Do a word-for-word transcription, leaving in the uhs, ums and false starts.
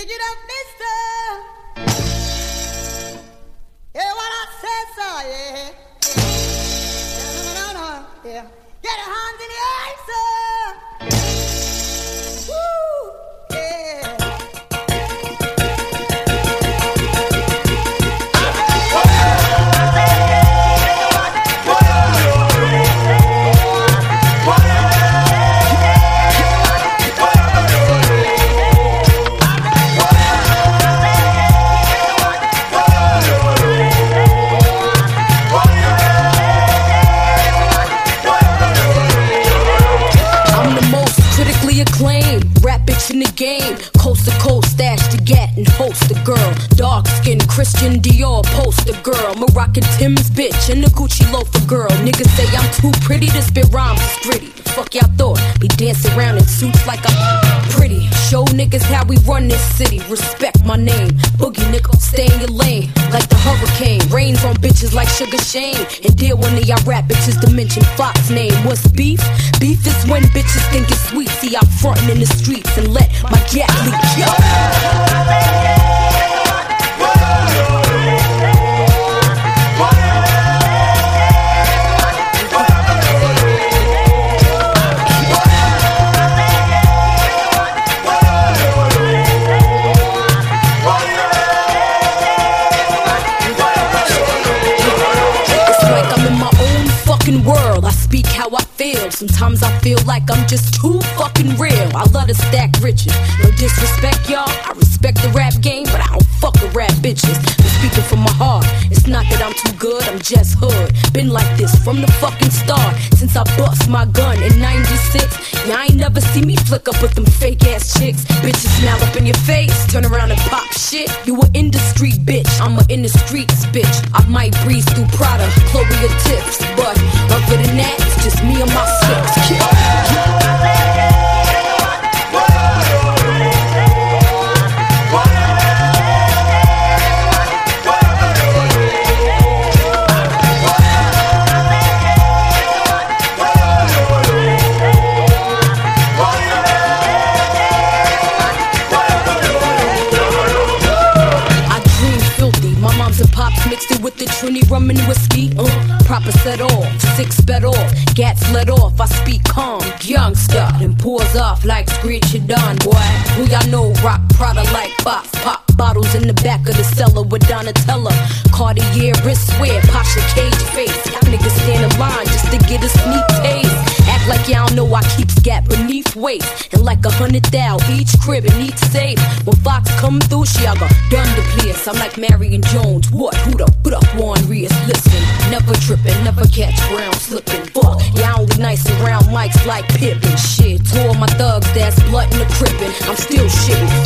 Dig it up, mister. Yeah, what I said, so, yeah. Yeah, no, no, no, yeah. Get your hands in the air, sir. Woo, yeah. In the game, coast to coast, stash the gat and host the girl. Dark skin, Christian Dior poster girl. Moroccan Tim's bitch and the Gucci loafer girl. Niggas say I'm too pretty to spit rhymes, it's gritty. Fuck y'all thought, be dancing around in suits like I'm pretty. Show niggas how we run this city, respect my name. Boogie nigga, stay in your lane, like the hurricane. Rains on bitches like Sugar Shane. And dear one of y'all rap bitches to mention Fox name. What's beef? Beef is when bitches think it's sweet. See, I'm frontin' in the streets and let my gat leak, yo. World, I speak how I feel. Sometimes I feel like I'm just too fucking real. I love to stack riches. No disrespect, y'all. I respect the rap game, but I don't fuck with rap bitches. I'm speaking from my heart. It's not that I'm too good, I'm just hood. Been like this from the fucking start. Since I bust my gun in ninety-six. Y'all ain't never see me flick up with them fake ass chicks. Bitches smile up in your face, turn around and pop shit. You a industry bitch, I'm a in the streets bitch. I might breeze through Prada, Chloe or Tips, but other than that, it's just me and my six. Mixed it with the Trini rum and whiskey, uh, proper set off, six bet off, gats let off, I speak calm, youngster, then pours off like Screech and Don, boy, who y'all know rock Prada like box, pop bottles in the back of the cellar with Donatella, Cartier wristwear, Pasha cage face, y'all niggas stand in line just to get a sneak taste, act like y'all know I keep scat beneath waist, and like a hundred thou each crib and each safe, when Fox come through, she all got done the place, I'm like Marion Jones, what, who the put up Juan Rios, listen, never trippin', never catch ground slippin', fuck, y'all only nice around mics like Pippin, shit, two of my thugs that's blood in the crippin', I'm still shittin',